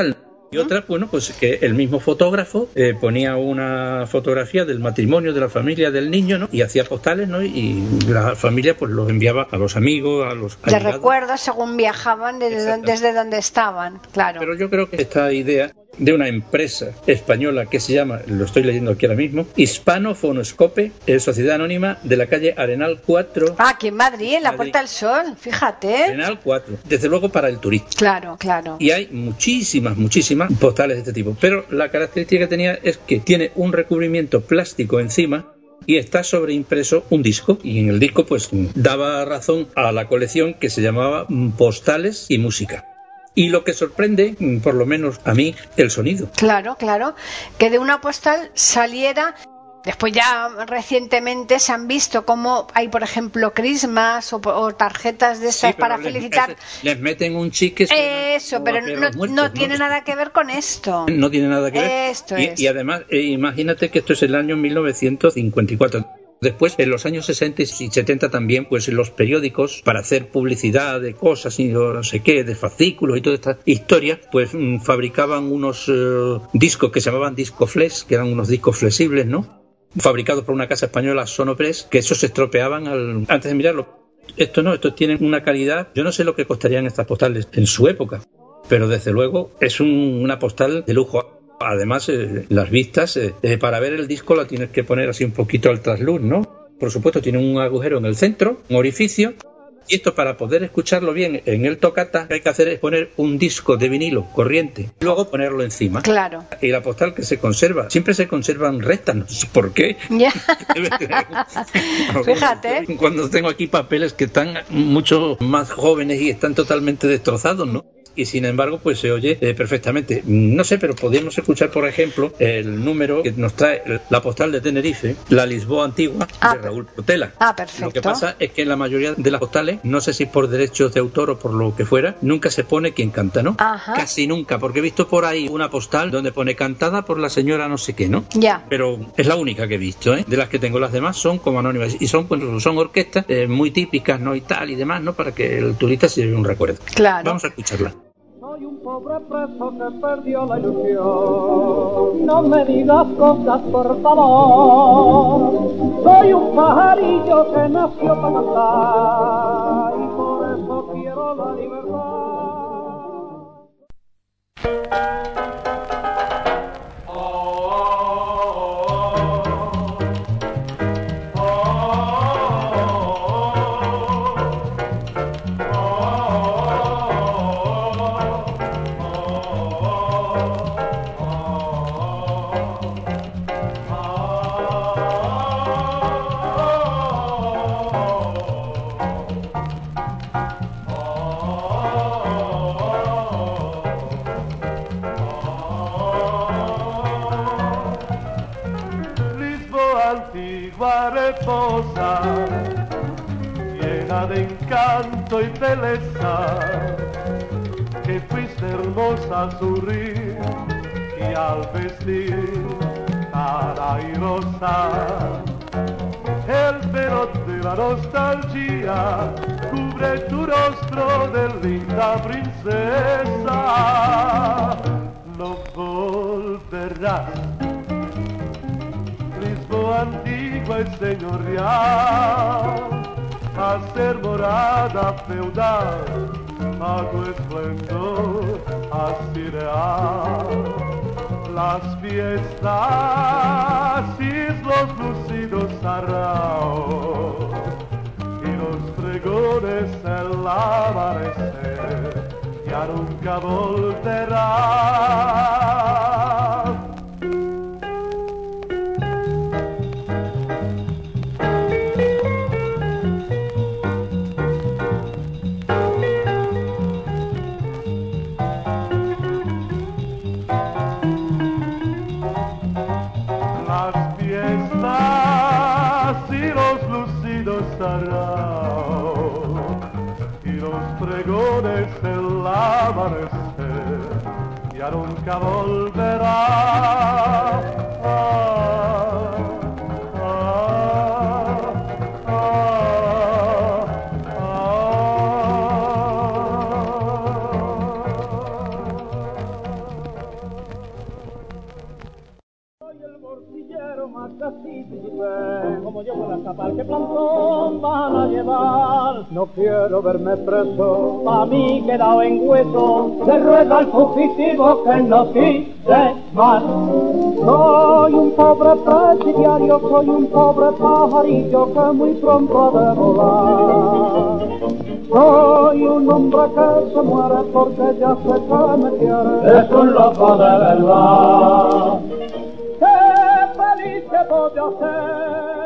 Y otra, bueno, pues que el mismo fotógrafo eh, ponía una fotografía del matrimonio de la familia del niño, ¿no? Y hacía postales, ¿no? Y la familia pues los enviaba a los amigos, a los de recuerdos según viajaban desde donde, desde donde estaban, claro. Pero yo creo que esta idea de una empresa española que se llama, lo estoy leyendo aquí ahora mismo, Hispano Fonoscope, eh, Sociedad Anónima de la calle Arenal cuatro. Ah, aquí en Madrid, en la Puerta del Sol, fíjate. Arenal cuatro, desde luego para el turista. Claro, claro. Y hay muchísimas, muchísimas postales de este tipo, pero la característica que tenía es que tiene un recubrimiento plástico encima y está sobreimpreso un disco, y en el disco pues daba razón a la colección que se llamaba Postales y Música. Y lo que sorprende, por lo menos a mí, el sonido. Claro, claro, que de una postal saliera. Después ya recientemente se han visto cómo hay, por ejemplo, crismas o, o tarjetas de esas sí, para les, felicitar. Les meten un chique. Eso, pero no, muertos, no tiene ¿no? nada que ver con esto. No tiene nada que ver. Esto y, es. y además, eh, imagínate que esto es el año mil novecientos cincuenta y cuatro. Después, en los años sesenta y setenta también, pues los periódicos, para hacer publicidad de cosas y no sé qué, de fascículos y toda esta historia, pues mmm, fabricaban unos eh, discos que se llamaban discoflex, que eran unos discos flexibles, ¿no? Fabricados por una casa española, Sonopress, que esos se estropeaban al... antes de mirarlo. Esto no, estos tienen una calidad... Yo no sé lo que costarían estas postales en su época, pero desde luego es un, una postal de lujo. Además, eh, las vistas, eh, eh, para ver el disco la tienes que poner así un poquito al trasluz, ¿no? Por supuesto, tiene un agujero en el centro, un orificio. Y esto, para poder escucharlo bien en el tocata, lo que hay que hacer es poner un disco de vinilo corriente y luego ponerlo encima. Claro. Y la postal que se conserva, siempre se conservan rectas, no sé por qué. Ya. Fíjate. Cuando tengo aquí papeles que están mucho más jóvenes y están totalmente destrozados, ¿no? Y sin embargo, pues se oye eh, perfectamente. No sé, pero podríamos escuchar, por ejemplo, el número que nos trae la postal de Tenerife, la Lisboa Antigua, ah, de Raúl Portela. Ah, perfecto. Lo que pasa es que en la mayoría de las postales, no sé si por derechos de autor o por lo que fuera, nunca se pone quien canta, ¿no? Ajá. Casi nunca, porque he visto por ahí una postal donde pone cantada por la señora no sé qué, ¿no? Ya. Pero es la única que he visto, ¿eh? De las que tengo, las demás son como anónimas y son, pues, son orquestas eh, muy típicas, ¿no? Y tal y demás, ¿no? Para que el turista se lleve un recuerdo. Claro. Vamos a escucharla. Soy un pobre preso que perdió la ilusión. No me digas cosas, por favor. Soy un pajarillo que nació para cantar y por eso quiero la libertad. Reposa, llena de encanto y belleza, que fuiste hermosa al sonreír y al vestir tan airosa. El velo de la nostalgia cubre tu rostro de linda princesa. No volverás, Lisboa antigua y señorial, a ser morada feudal, a tu esplendor así real. Las fiestas y los lucidos sarraos y los pregones el amanecer ya nunca volverán. Y los pregones del amanecer ya nunca volverá. Ah, ah, ah, ah, Para qué plantón van a llevar, no quiero verme preso, pa' mí quedado en hueso, le ruego al fugitivo que no quise más. Soy un pobre presidiario, soy un pobre pajarillo que muy pronto ha de volar. Soy un hombre que se muere porque ya sé que me quiere, es un loco de verdad. ¡Qué feliz que voy a ser!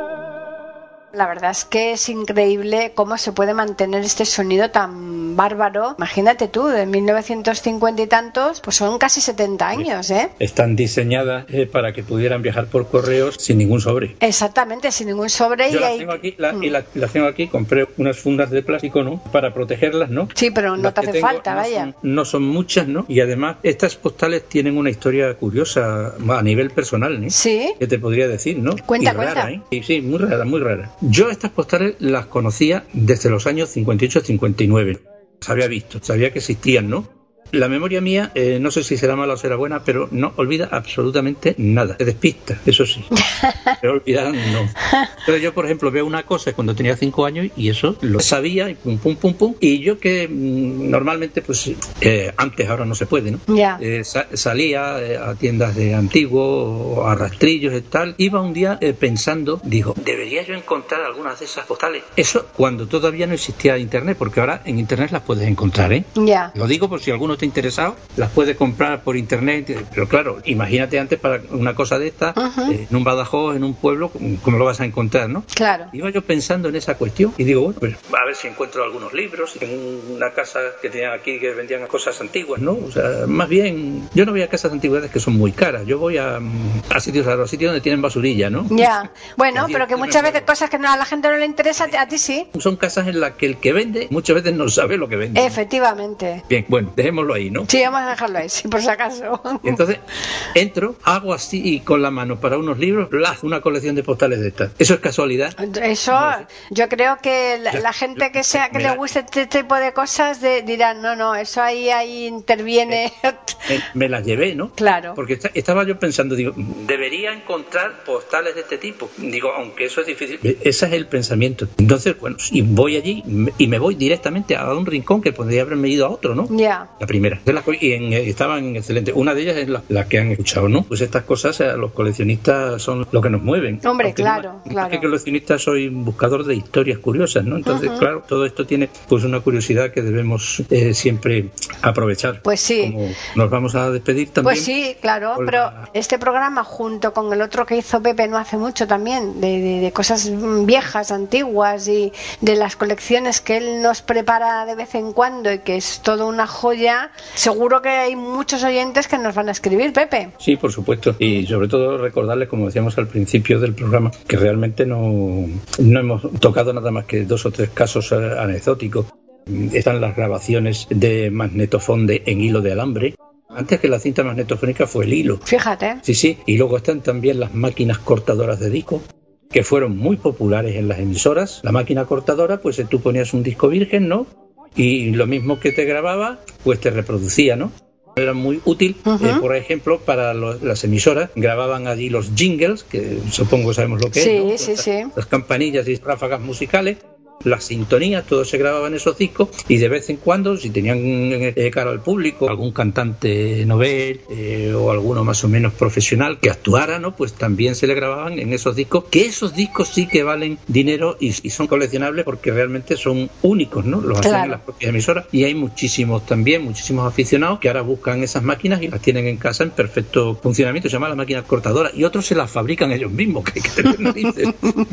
La verdad es que es increíble cómo se puede mantener este sonido tan bárbaro. Imagínate tú, de mil novecientos cincuenta y tantos, pues son casi setenta años, ¿eh? Están diseñadas eh, para que pudieran viajar por correos sin ningún sobre. Exactamente, sin ningún sobre. Yo y las hay... tengo aquí, la, y las la tengo aquí, compré unas fundas de plástico, ¿no? Para protegerlas, ¿no? Sí, pero no las te hace tengo, falta, no vaya. Son, no son muchas, ¿no? Y además, estas postales tienen una historia curiosa a nivel personal, ¿eh? Sí. Que te podría decir, ¿no? Cuenta, y rara, cuenta. ¿eh? Sí, sí, muy rara, muy rara. Yo estas postales las conocía desde los años cincuenta y ocho a cincuenta y nueve. Las había visto, sabía que existían, ¿no? La memoria mía, eh, no sé si será mala o será buena, pero no olvida absolutamente nada. Se despista, eso sí. Pero olvidar no. Entonces yo, por ejemplo, veo una cosa cuando tenía cinco años y eso lo sabía y pum, pum, pum, pum. Y yo que mmm, normalmente, pues eh, antes, ahora no se puede, ¿no? Ya. Eh, sa- salía eh, a tiendas de antiguo o a rastrillos y tal. Iba un día eh, pensando, digo, debería yo encontrar algunas de esas postales. Eso cuando todavía no existía internet, porque ahora en internet las puedes encontrar, ¿eh? Ya. Lo digo por si alguno te interesado, las puedes comprar por internet, pero claro, imagínate antes para una cosa de esta, uh-huh. eh, en un Badajoz, en un pueblo, ¿cómo lo vas a encontrar, no? Claro. Iba yo pensando en esa cuestión y digo, bueno, pues a ver si encuentro algunos libros en una casa que tenían aquí que vendían cosas antiguas, ¿no? O sea, más bien, yo no voy a casas de antigüedades que son muy caras, yo voy a, a sitios raros, sitios donde tienen basurilla, ¿no? Ya, bueno, pero que muchas veces cosas que no, a la gente no le interesa, a ti sí. Son casas en las que el que vende muchas veces no sabe lo que vende. Efectivamente. Bien, bueno, dejémoslo ahí, ¿no? Sí, vamos a dejarlo ahí, sí, por si acaso. Y entonces entro, hago así y con la mano para unos libros, ¡blas! Una colección de postales de estas. ¿Eso es casualidad? Eso, no. Yo creo que la, la gente que sea que le la... guste este tipo de cosas de, dirán, no, no, eso ahí, ahí interviene. Me, me las llevé, ¿no? Claro. Porque está, estaba yo pensando, digo, debería encontrar postales de este tipo. Digo, aunque eso es difícil. Ese es el pensamiento. Entonces, bueno, y voy allí y me voy directamente a un rincón que podría haberme ido a otro, ¿no? Ya. Yeah. La primera. Y en, estaban excelentes. Una de ellas es la, la que han escuchado, ¿no? Pues estas cosas, a los coleccionistas son lo que nos mueven. Hombre, Aunque claro, no, claro. Que coleccionista soy un buscador de historias curiosas, ¿no? Entonces, uh-huh. claro, todo esto tiene pues una curiosidad que debemos eh, siempre aprovechar. Pues sí. Como nos vamos a despedir también. Pues sí, claro, pero la... este programa junto con el otro que hizo Pepe no hace mucho también, de, de, de cosas viejas, antiguas y de las colecciones que él nos prepara de vez en cuando y que es toda una joya, seguro que hay muchos oyentes que nos van a escribir, Pepe. Sí, por supuesto. Y sobre todo recordarles, como decíamos al principio del programa, que realmente no, no hemos tocado nada más que dos o tres casos anecdóticos. Están las grabaciones de magnetofón de, en hilo de alambre. Antes que la cinta magnetofónica fue el hilo. Fíjate. Sí, sí. Y luego están también las máquinas cortadoras de disco, que fueron muy populares en las emisoras. La máquina cortadora, pues tú ponías un disco virgen, ¿no? Y lo mismo que te grababa, pues te reproducía, ¿no? Era muy útil, uh-huh. eh, por ejemplo, para los, las emisoras. Grababan allí los jingles, que supongo sabemos lo que sí, es, ¿no? Sí, las, sí. Las campanillas y ráfagas musicales. Las sintonías, todo se grababa en esos discos y de vez en cuando, si tenían eh, cara al público, algún cantante novel eh, o alguno más o menos profesional que actuara, ¿no? Pues también se le grababan en esos discos, que esos discos sí que valen dinero y, y son coleccionables porque realmente son únicos, ¿no? Los claro. hacen en las propias emisoras y hay muchísimos también, muchísimos aficionados que ahora buscan esas máquinas y las tienen en casa en perfecto funcionamiento, se llama la máquina cortadora, y otros se las fabrican ellos mismos, que hay que tener narices.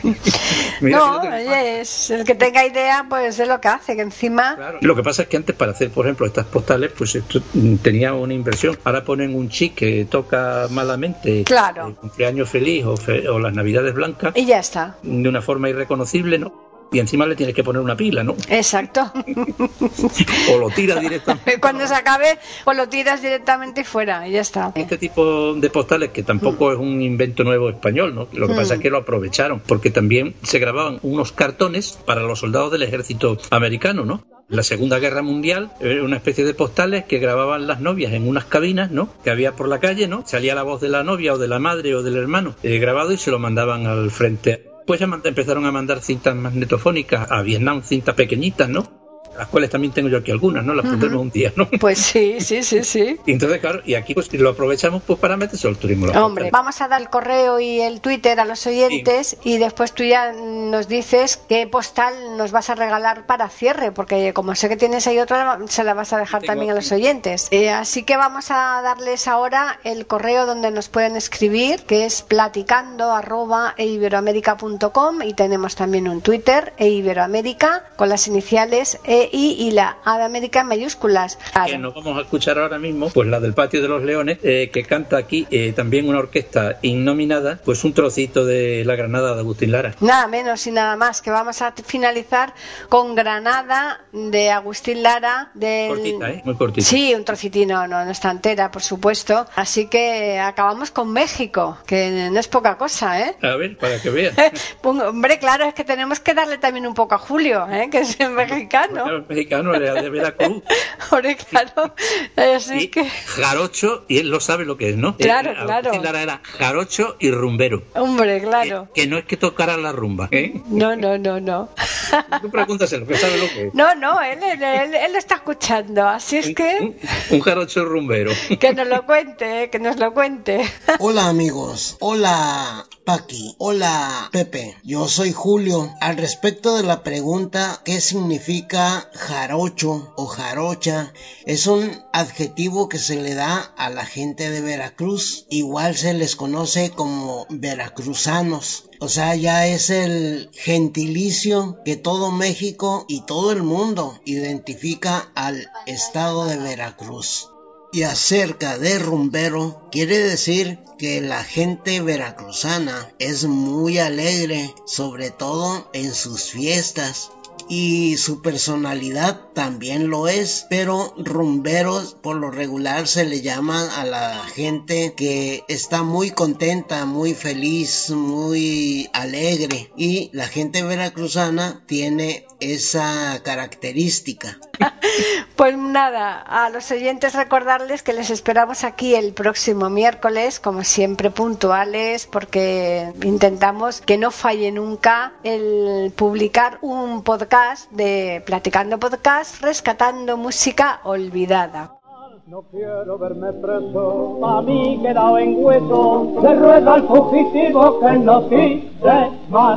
Mira, no, si no oye, es el que tenga idea, pues es lo que hace, que encima... Claro. Lo que pasa es que antes para hacer, por ejemplo, estas postales, pues esto tenía una inversión. Ahora ponen un chip que toca malamente, claro. el cumpleaños feliz o, fe, o las navidades blancas. Y ya está. De una forma irreconocible, ¿no? Y encima le tienes que poner una pila, ¿no? Exacto. O lo tiras directamente. Cuando se acabe, pues lo tiras directamente fuera y ya está. Este tipo de postales, que tampoco mm. es un invento nuevo español, ¿no? Lo que mm. pasa es que lo aprovecharon, porque también se grababan unos cartones para los soldados del ejército americano, ¿no? La Segunda Guerra Mundial, era una especie de postales que grababan las novias en unas cabinas, ¿no? Que había por la calle, ¿no? Salía la voz de la novia o de la madre o del hermano eh, grabado y se lo mandaban al frente Pues ya empezaron a mandar cintas magnetofónicas a Vietnam, cintas pequeñitas, ¿no? Las cuales también tengo yo aquí algunas, ¿no? Las pondremos uh-huh. un día, ¿no? Pues sí, sí, sí, sí. Y entonces, claro, y aquí pues lo aprovechamos pues para meterse al turismo. Hombre, vamos a dar el correo y el Twitter a los oyentes sí. y después tú ya nos dices qué postal nos vas a regalar para cierre, porque como sé que tienes ahí otra, se la vas a dejar tengo también aquí a los oyentes. Eh, así que vamos a darles ahora el correo donde nos pueden escribir, que es platicando arroba eiberoamerica punto com, y tenemos también un Twitter, eiberoamerica, con las iniciales E I y la A de América en mayúsculas. Claro. Que nos vamos a escuchar ahora mismo, pues la del Patio de los Leones, eh, que canta aquí eh, también una orquesta innominada, pues un trocito de La Granada de Agustín Lara. Nada menos y nada más, que vamos a finalizar con Granada de Agustín Lara. Del... Cortita, ¿eh? Muy cortita. Sí, un trocitino, no, no está entera, por supuesto. Así que acabamos con México, que no es poca cosa, ¿eh? A ver, para que veas. Hombre, claro, es que tenemos que darle también un poco a Julio, ¿eh? Que es mexicano. El mexicano era de Veracruz. Hombre, claro. Así y que... jarocho, y él lo sabe lo que es, ¿no? Claro, eh, claro. Lara era jarocho y rumbero. Hombre, claro. Que, que no es que tocara la rumba, ¿eh? No, no, no, no. Tú pregúntaselo, que sabe lo que es. No, no, él, él, él, él lo está escuchando, así es que... Un, un, un jarocho rumbero. Que nos lo cuente, que nos lo cuente. Hola amigos, hola Paqui, hola Pepe, yo soy Julio. Al respecto de la pregunta ¿qué significa jarocho o jarocha? Es un adjetivo que se le da a la gente de Veracruz, igual se les conoce como veracruzanos. O sea, ya es el gentilicio que todo México y todo el mundo identifica al estado de Veracruz. Y acerca de rumbero, quiere decir que la gente veracruzana es muy alegre, sobre todo en sus fiestas. Y su personalidad también lo es, pero rumberos por lo regular se le llama a la gente que está muy contenta, muy feliz, muy alegre, y la gente veracruzana tiene esa característica. Pues nada, a los oyentes recordarles que les esperamos aquí el próximo miércoles, como siempre puntuales, porque intentamos que no falle nunca el publicar un podcast de Platicando Podcast, rescatando música olvidada. No quiero verme preso, a mí quedado en hueso, le ruega al fugitivo que no quise más.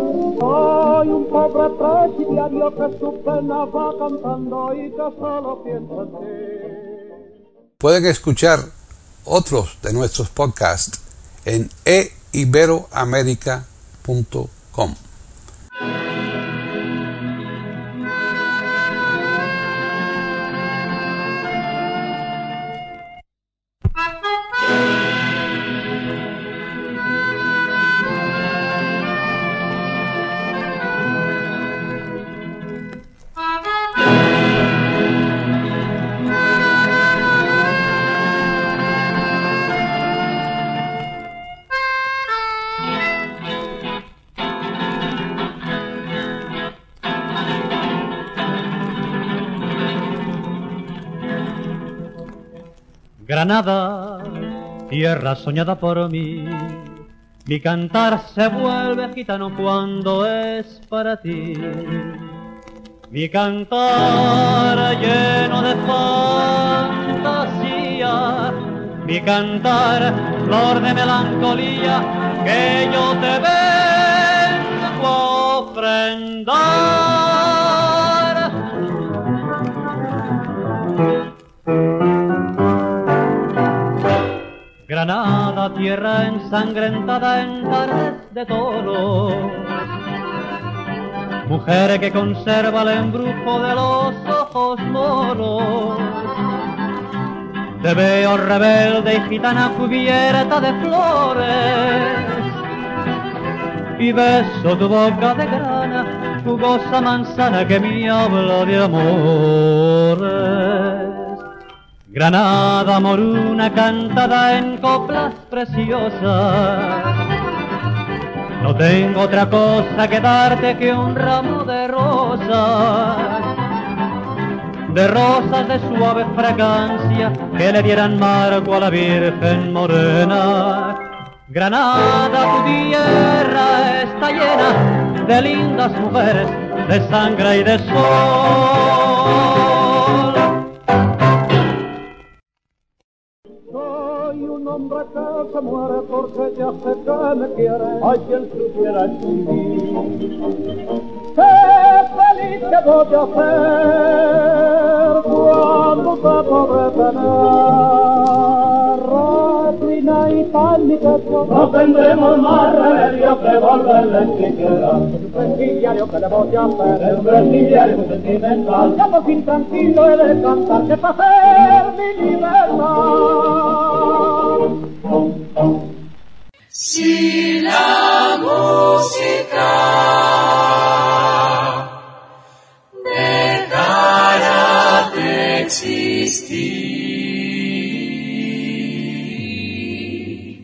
Soy un pobre presidiario que su pena va cantando y que solo piensa en ti. Pueden escuchar otros de nuestros podcasts en e iberoamerica punto com. Granada, tierra soñada por mí, mi cantar se vuelve gitano cuando es para ti. Mi cantar lleno de fantasía, mi cantar flor de melancolía, que yo te vengo a ofrendar. Granada, tierra ensangrentada en tardes de toros, mujer que conserva el embrujo de los ojos moros. Te veo rebelde y gitana cubierta de flores, y beso tu boca de grana, jugosa manzana que me habla de amores. Granada moruna cantada en coplas preciosas, no tengo otra cosa que darte que un ramo de rosas, de rosas de suave fragancia que le dieran marco a la Virgen morena. Granada, tu tierra es está llena de lindas mujeres, de sangre y de sol. Soy un hombre que se muere porque ya sé que me quiere. Ay, quien supiera escribir. Qué feliz que voy a ser cuando te podré tener. Reina y tal mi techo, no tendremos más remedio que volverle siquiera. Es un presidiario que le voy a hacer, es un presidiario sentimental. Ya por fin tranquilo he de cantar, que para hacer mi libertad. Si la música dejara de existir,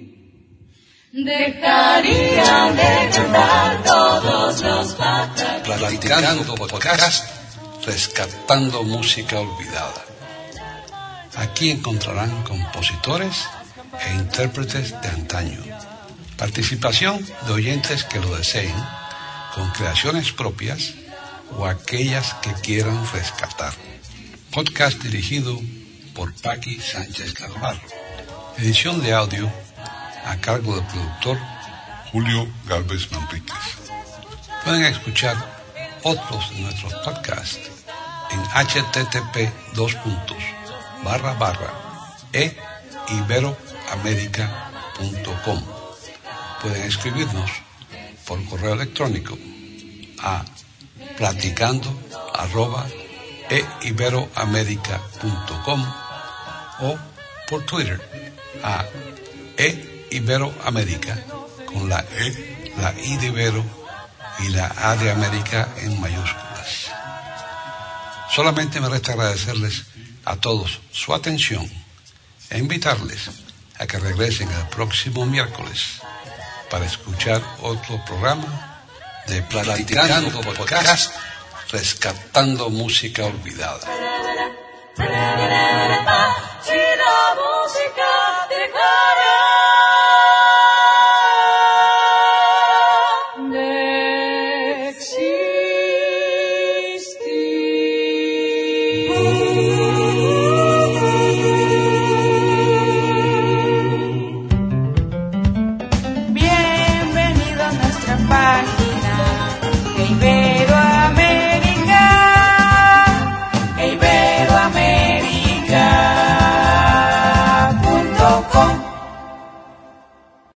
dejarían de cantar todos los pájaros. Platicando podcast, rescatando música olvidada. Aquí encontrarán compositores e intérpretes de antaño. Participación de oyentes que lo deseen, con creaciones propias o aquellas que quieran rescatar. Podcast dirigido por Paqui Sánchez Galvarro. Edición de audio a cargo del productor Julio Galvez Manríquez. Pueden escuchar otros de nuestros podcasts en h t t p dos puntos barra barra e iberoamerica punto com. Pueden escribirnos por correo electrónico a platicando arroba e iberoamerica punto com o por Twitter a e iberoamerica con la E, la I de Ibero y la A de América en mayúsculas. Solamente me resta agradecerles a todos su atención e invitarles a que regresen el próximo miércoles para escuchar otro programa de Platicando Podcast, rescatando música olvidada.